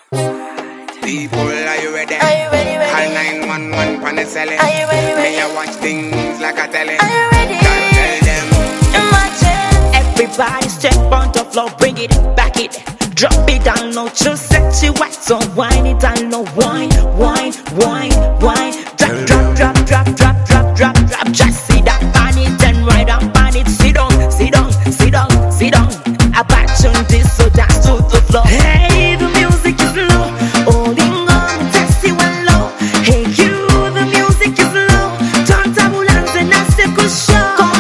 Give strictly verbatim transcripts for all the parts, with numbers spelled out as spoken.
People, are you ready? Are you ready, ready? Call nine one one pan the celly. Are you ready, ready? Me a watch things like a telly. Are you ready? Can't tell them. Imagine. Everybody step on the floor, bring it, back it, drop it down low, just sexy white, so whine it down low, wine, wine, wine, wine, drop, drop, drop, drop, drop, drop, drop, drop, just sit down on it and ride up on it, sit down, sit down, sit down, sit down, I batch on this, so dance to the floor. Hey, the music is low, holding on, taxi one low. Hey, you, the music is low, turn tabulance and I say good show.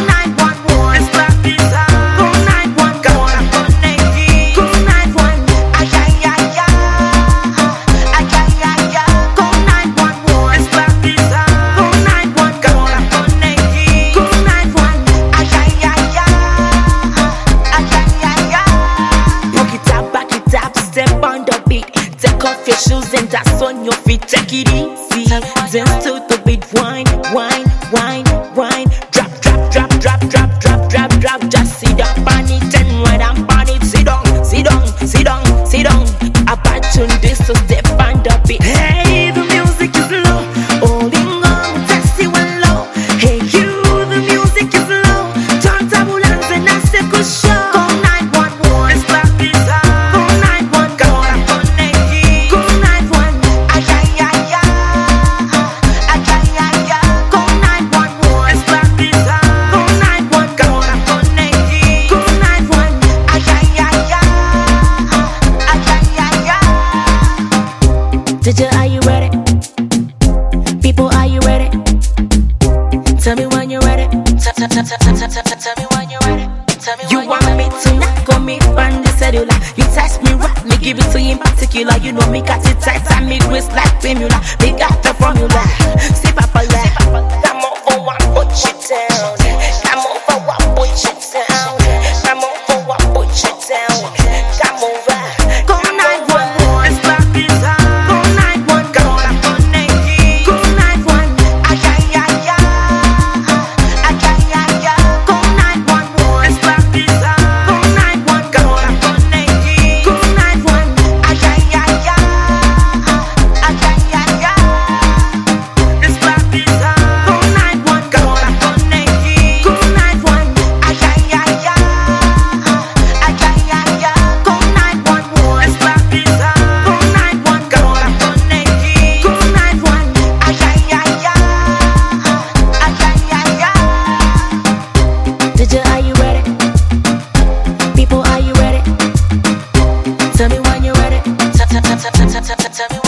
Off your shoes and dance on your feet, take it easy. Dance to the beat, wine, wine, wine, wine. Drop, drop, drop, drop, drop, drop, drop, drop. Just sit up on it and ride up on it. Sit down, sit down, sit down, sit down. I bet you this to step on the beat. Hey, the music is low, holding on, taxi one low. Hey, you, the music is low. Turn tabulance and I say good show. D J, are you ready? People, are you ready? Tell me when you're ready. Tell me when you're ready. You want me to knock on me on the cellular? You text me right, me give it to you in particular. You know me got it tight and me wrist like formula. Me got the formula. See Papa laugh. Come over one, put you down. Come over one, put you down. Come over one, put you down. Come over. D J, are you ready? People, are you ready? Tell me when you're ready. Tell me